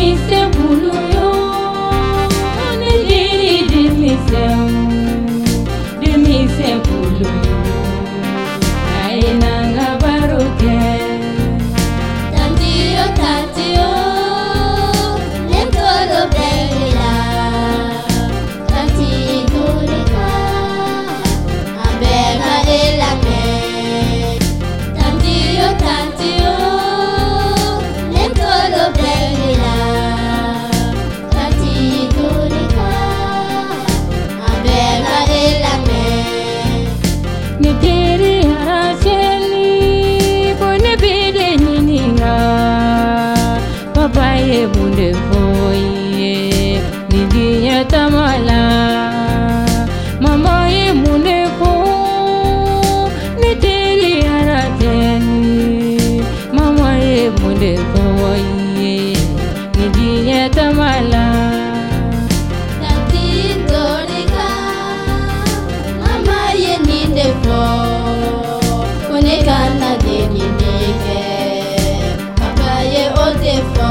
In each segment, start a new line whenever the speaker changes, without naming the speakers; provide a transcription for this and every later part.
Bunde foye nidiya tamala mama ye munde fo niteri arateni mama ye munde foye nidiya tamala
tanti dorika mama ye ninde fo konekana deni nike papa ye ote fo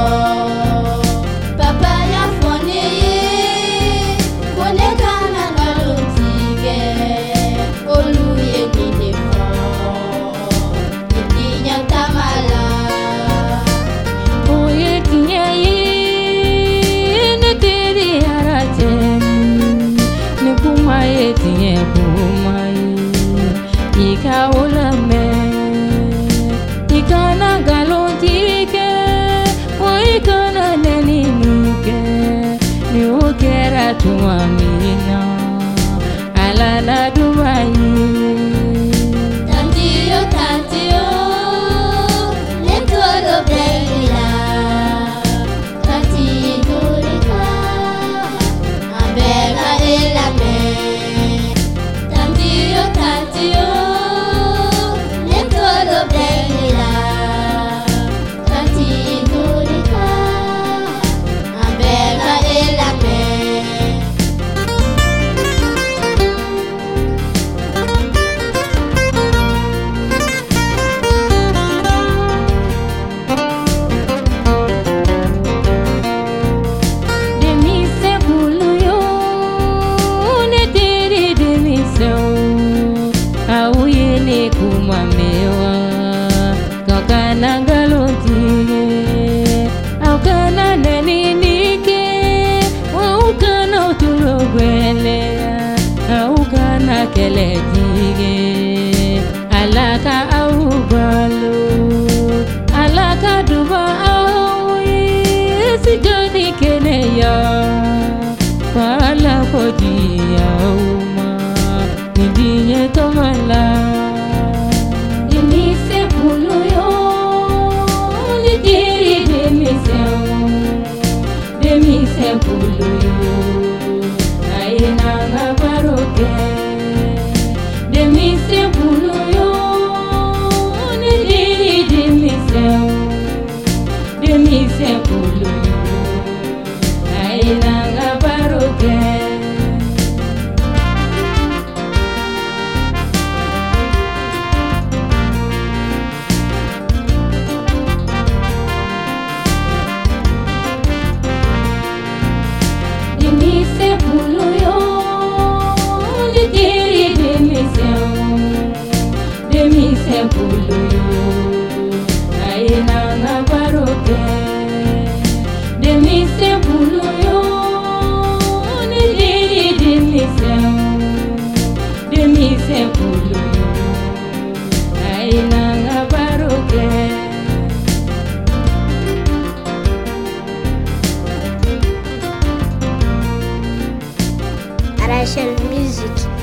Tinye kumai ika ulame ikana galotike o ikana neninuke ni ukera tumamina alala Dubai
tantiyo letolo bella tanti durika abela elame tantiyo letolo bella tanti durika abela elame
kumamewa kakana galoti au kana neninike au kana utulogwele au kana keletige alaka au balo alaka duba au sijoni keneya wala kodiya uma nidiye tomala
Rachel Music.